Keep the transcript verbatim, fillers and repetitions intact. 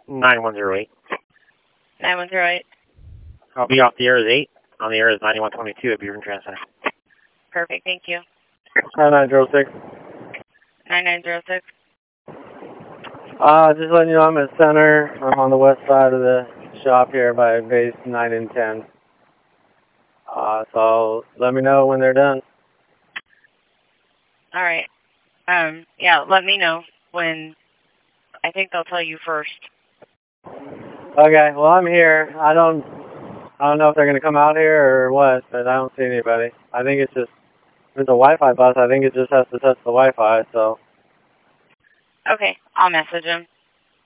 nine one zero eight. nine one zero eight. I'll be off the air at eight. On the air is ninety-one twenty-two at Beaver Trans Center. Perfect, thank you. nine nine zero six. nine nine zero six. Uh, just letting you know I'm at center. I'm on the west side of the shop here by base nine and ten. Uh, so let me know when they're done. All right. Um, yeah, let me know when. I think they'll tell you first. Okay, well I'm here. I don't, I don't know if they're gonna come out here or what, but I don't see anybody. I think it's just, if it's a Wi-Fi bus, I think it just has to touch the Wi-Fi, so. Okay, I'll message them.